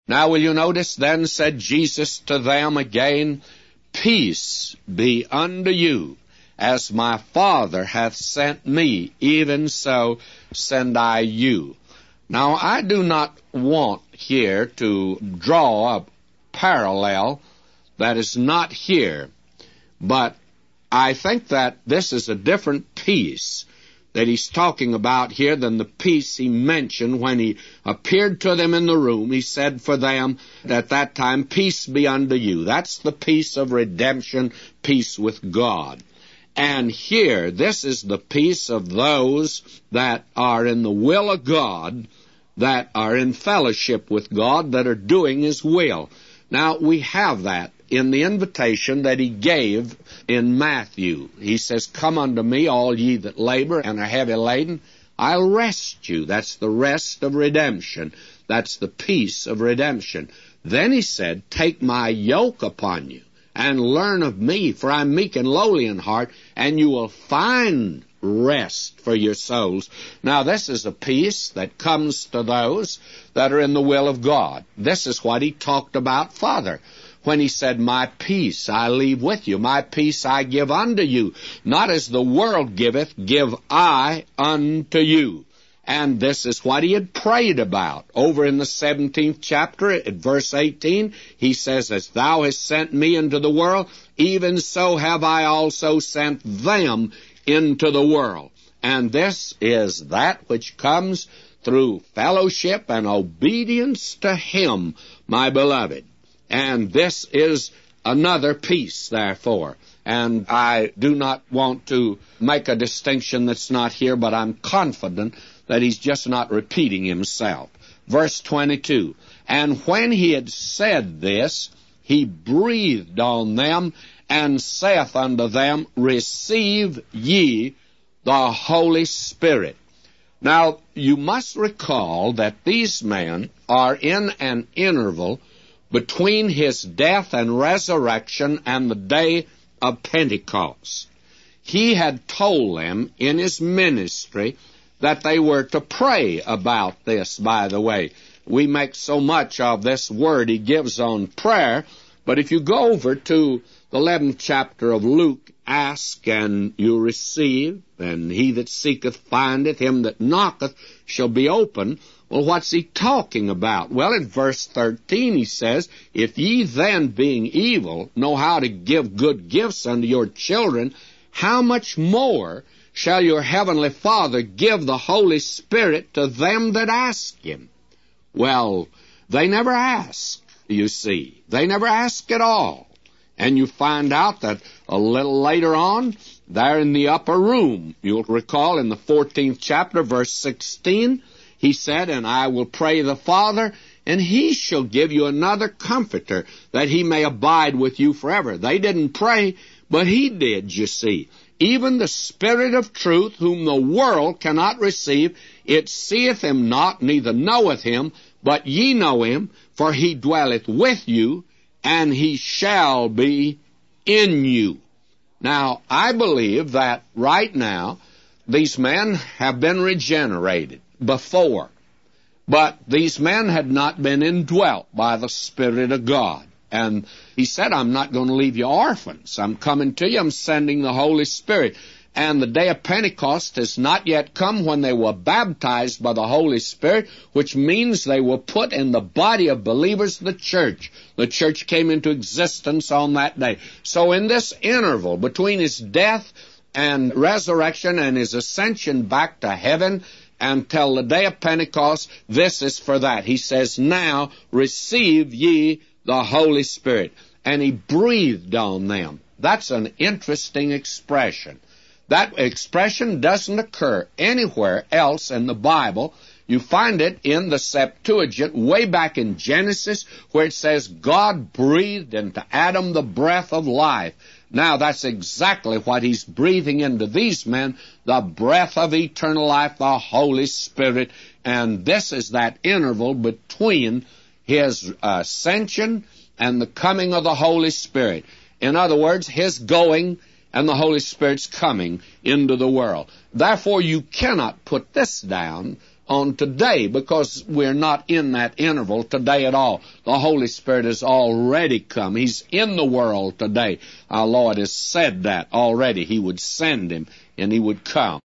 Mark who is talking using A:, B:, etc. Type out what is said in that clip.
A: Now will you notice, then said Jesus to them again, Peace be unto you. As my Father hath sent me, even so send I you. Now I do not want here to draw a parallel that is not here, but I think that this is a different peace that he's talking about here than the peace he mentioned when he appeared to them in the room. He said for them at that time, Peace be unto you. That's the peace of redemption, peace with God. And here, this is the peace of those that are in the will of God, that are in fellowship with God, that are doing His will. Now, we have that in the invitation that He gave in Matthew. He says, Come unto me, all ye that labor and are heavy laden, I'll rest you. That's the rest of redemption. That's the peace of redemption. Then He said, Take my yoke upon you, and learn of me, for I'm meek and lowly in heart, and you will find rest for your souls. Now, this is a peace that comes to those that are in the will of God. This is what He talked about further when He said, My peace I leave with you, my peace I give unto you. Not as the world giveth, give I unto you. And this is what He had prayed about. Over in the 17th chapter, at verse 18, He says, As thou hast sent me into the world, even so have I also sent them into the world. And this is that which comes through fellowship and obedience to Him, my beloved. And this is another peace, therefore. And I do not want to make a distinction that's not here, but I'm confident that he's just not repeating himself. Verse 22, And when he had said this, he breathed on them, and saith unto them, Receive ye the Holy Spirit. Now, you must recall that these men are in an interval between his death and resurrection and the day of Pentecost. He had told them in his ministry that they were to pray about this, by the way. We make so much of this word he gives on prayer, but if you go over to the 11th chapter of Luke, Ask and you receive, and he that seeketh findeth, him that knocketh shall be open. Well, what's he talking about? Well, in verse 13 he says, If ye then, being evil, know how to give good gifts unto your children, how much more shall your heavenly Father give the Holy Spirit to them that ask Him? Well, they never ask, you see. They never ask at all. And you find out that a little later on, there in the upper room, you'll recall in the 14th chapter, verse 16, he said, And I will pray the Father, and He shall give you another Comforter, that He may abide with you forever. They didn't pray, but He did, you see. Even the Spirit of truth, whom the world cannot receive, it seeth Him not, neither knoweth Him, but ye know Him, for He dwelleth with you, and He shall be in you. Now, I believe that right now, these men have been regenerated before, but these men had not been indwelt by the Spirit of God. And He said, I'm not going to leave you orphans. I'm coming to you. I'm sending the Holy Spirit. And the day of Pentecost has not yet come when they were baptized by the Holy Spirit, which means they were put in the body of believers, the church. The church came into existence on that day. So in this interval between His death and resurrection and His ascension back to heaven until the day of Pentecost, this is for that. He says, Now receive ye the Holy Spirit. And He breathed on them. That's an interesting expression. That expression doesn't occur anywhere else in the Bible. You find it in the Septuagint way back in Genesis, where it says God breathed into Adam the breath of life. Now, that's exactly what He's breathing into these men, the breath of eternal life, the Holy Spirit. And this is that interval between His ascension and the coming of the Holy Spirit. In other words, His going and the Holy Spirit's coming into the world. Therefore, you cannot put this down on today, because we're not in that interval today at all. The Holy Spirit has already come. He's in the world today. Our Lord has said that already. He would send him and he would come.